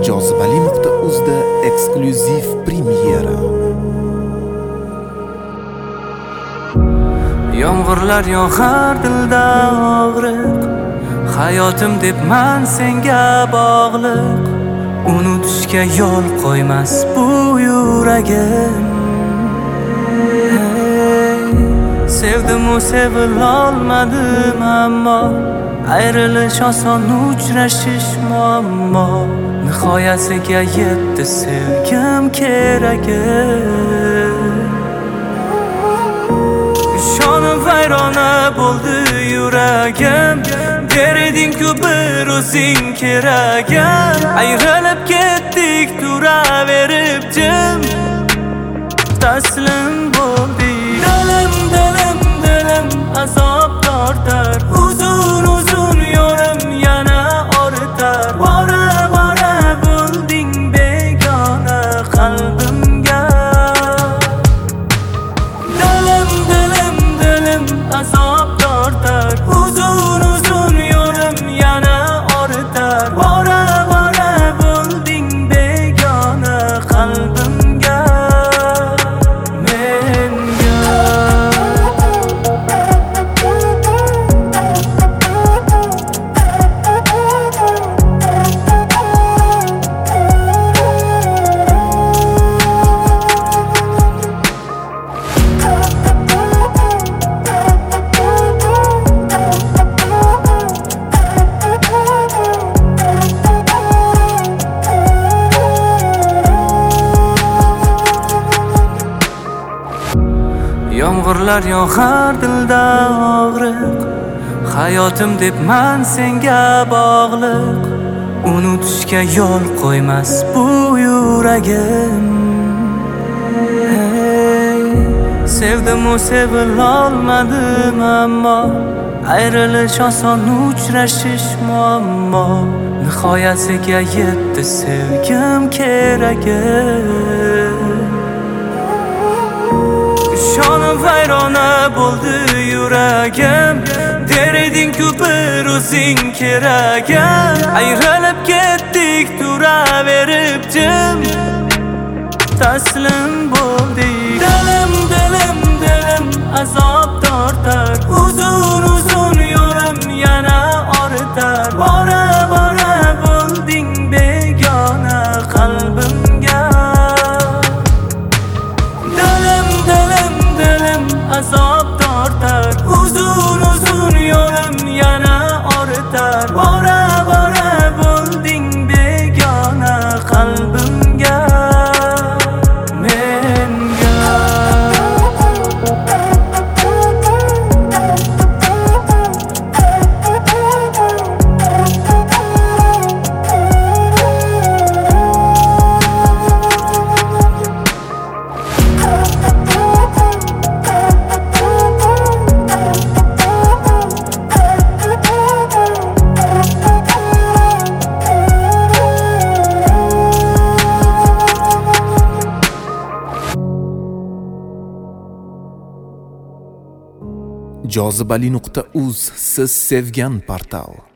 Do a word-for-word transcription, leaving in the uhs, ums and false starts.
jozibali nuqta uz da eksklyuziv premyera. Yomg'irlar yog'ar dilda og'riq, hayotim deb men senga bog'liq. Unutishga yo'l qo'ymas bu yuragim. Sevdim u sevilolmadim ammo ayrilish oson, uchrashish muammo. Nihoyasiga yetdi sevgim keragim. Ishonib vayrona bo'ldi yuragim. Der eding-ku bir o'zing keragim. Ayrilib ketdik turaverib jim. Taslim bo'ldi dilim, dilim, dilim azob tortar. Uzun uzun yo'lim yana oritar. Bora bora bo'lding begona qalbimga. Dilim, dilim, dilim azob tortar. Uzun uzun yo'lim yana oritar. Bora bora bo'lding begona qalbimga. Yomg'irlar yog'ar dilda og'riq, hayotim deb men senga bog'liq. Unutishga yo'l qo'ymas bu yuragim. Hey, sevdim u sevilolmadim ammo ayrilish oson, uchrashish muammo. Nihoyasiga yetdi sevgim keragim. Ishonib vayrona bo'ldi yuragim. Der eding-ku bir o'zing keragim. Ayrilib ketdik turaverib jim. Taslim bo'ldi dilim, dilim, dilim azob tortar. Uzun uzun yo'lim yana oritar. Bora bora bo'lding begona qalbimga. Dilim, dilim, dilim azob tortar. Uzun uzun yo'lim yana oritar. Bora bora bo'lding begona qalbimga. jozibali nuqta uz siz sevgan portal.